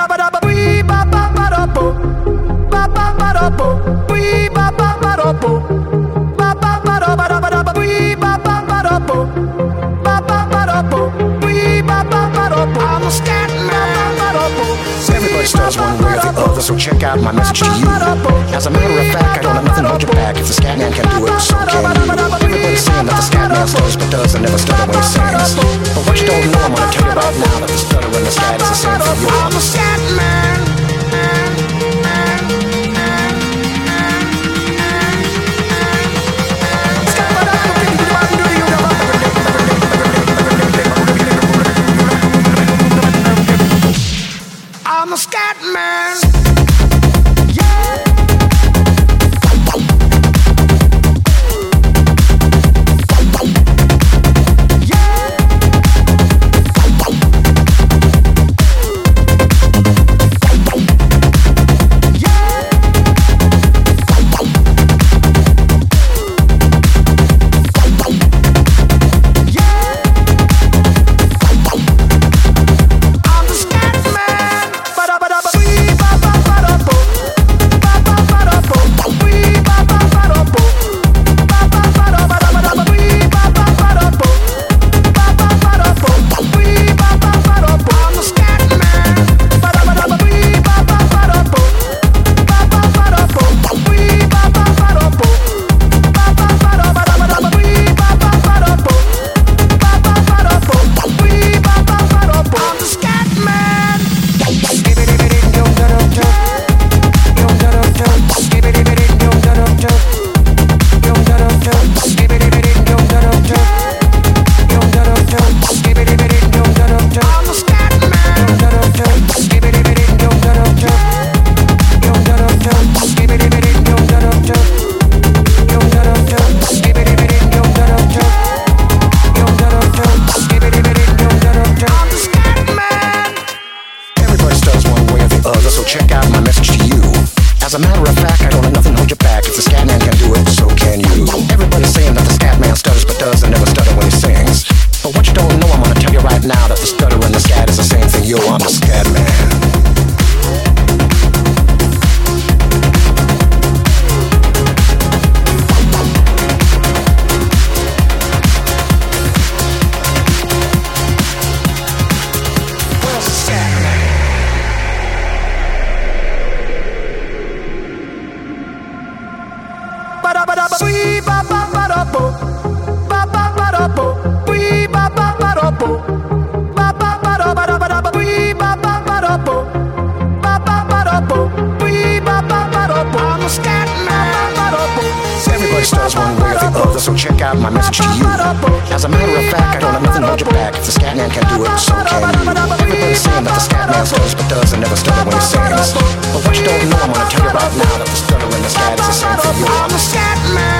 Everybody stutters one way or the other, so check out my message to you. As a matter of fact, I don't let nothing hold you back. If the scat man can do it, so can you. Everybody's saying that the scat man stutters but does and never stutter when he sings. But what you don't know, I'm gonna tell you right now that the stutter and the scat is the same for you. I'm a scat man. I'm a scat man. Check out my message to you. As a matter of fact, I don't let nothing hold you back. If the scat man can do it, so can you. Everybody's saying that the scat man stutters but does and never stutter when he sings. But what you don't know, I'm gonna tell you right now that the stutter and the scat is the same thing. Yo, I'm the scat man. Everybody stutters one way or the other, so check out my message to you. As a matter of fact, I don't let nothing hold you back. If the scat man can do it, so can you. Everybody's saying that the scat man stutters but does and never stutter when he sings. But what you don't know, I'm gonna tell you right now that the stutter and the scat is the same for you. I'm a scat man.